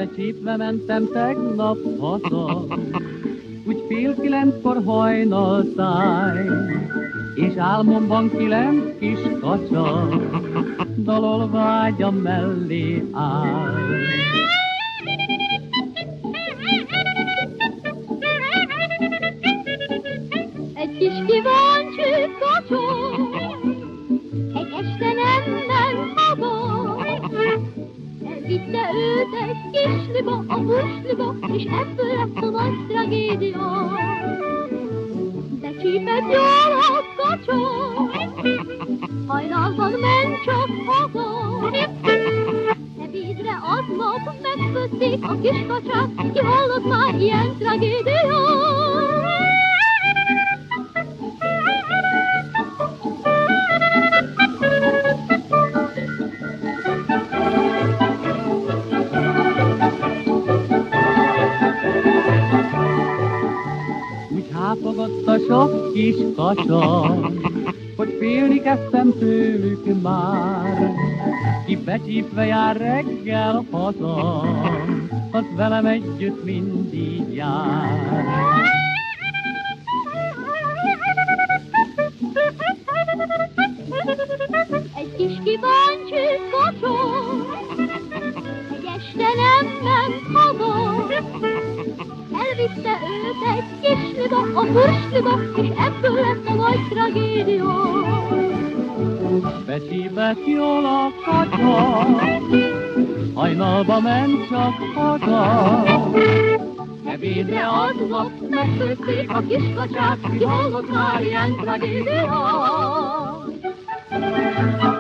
de csípve mentem tegnap haza, úgy 8:30 hajnaltáj, és álmomban 9 kis kacsa, dalolva ágyam mellé áll. Egy kis kíváncsi kacsa, egy este nem ment haza. Elvitte őt egy kisliba, a buszliba, és ebből lett a nagy tragédia. De csípett jól a kacsa, hajnalban ment csak haza. Ebédre aznap megfőzték a kis kacsát, ki hallott már ilyen tragédiát. Úgy hápogott a sok kis kacsa, hogy félni kezdtem tőlük már. Ki becsípve jár reggel haza, az velem együtt mindig jár. Egy kis kíváncsi kacsa, egy este nem ment haza. Elvitte őt egy kisliba, a buszliba, és ebből lett a nagy tragédia. Becsípett jól a kacsa, hajnalba ment csak haza. Ebédre aznap megfőzték a kis kacsát, ki hallott már ilyen tragédiát.